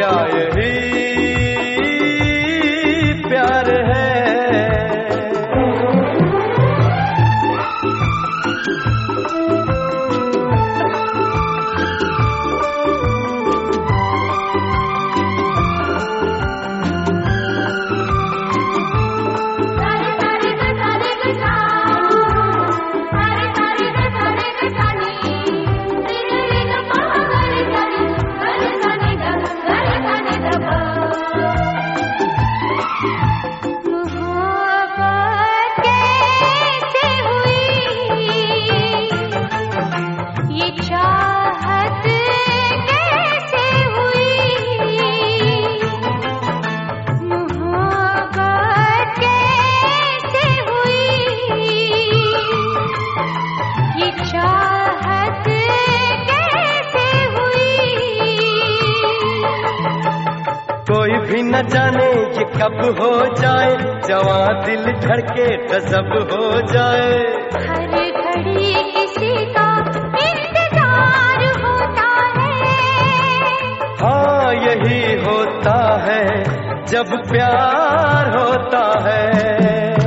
क्या यही प्यार है? कोई भी न जाने ये कब हो जाए, जवां दिल धड़के गजब हो जाए। हर घड़ी किसी का इंतजार होता है। हाँ यही होता है जब प्यार होता है।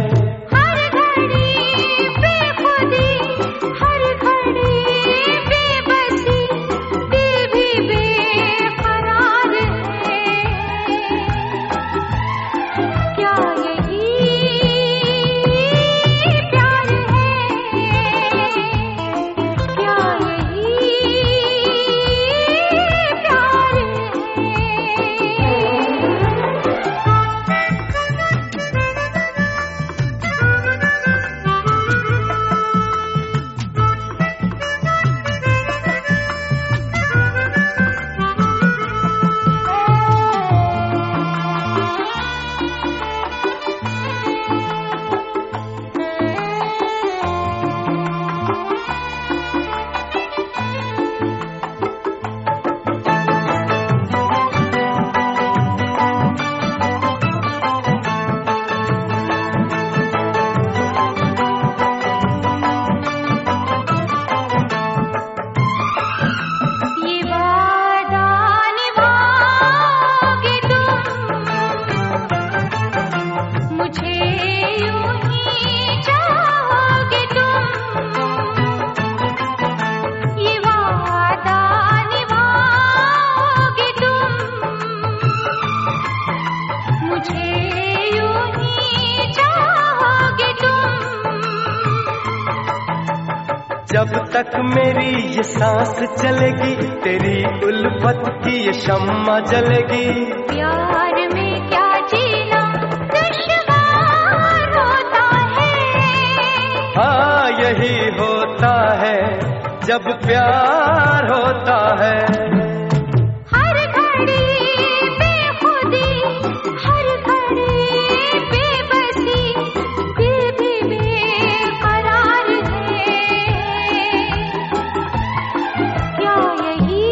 जब तक मेरी ये सांस चलेगी, तेरी उल्फत की ये शम्मा जलेगी। प्यार में क्या जीना दुश्वार होता है। हाँ यही होता है जब प्यार होता है। हर घड़ी बेखुदी, हर घड़ी बेबसी, दिल भी बेकरार है। क्या यही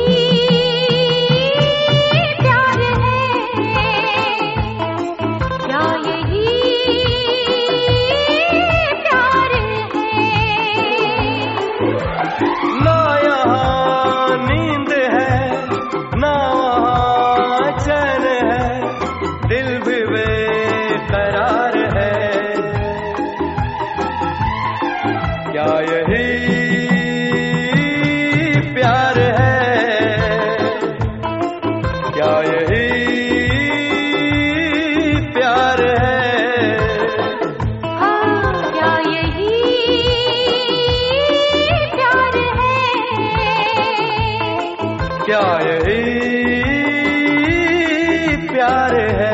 प्यार है? क्या यही प्यार है? ना यहाँ नींद है, ना वहाँ चैन है, दिल भी बेकरार है। क्या यही प्यार है? क्या यही प्यार है? हाँ, क्या यही प्यार है? क्या यही प्यार है?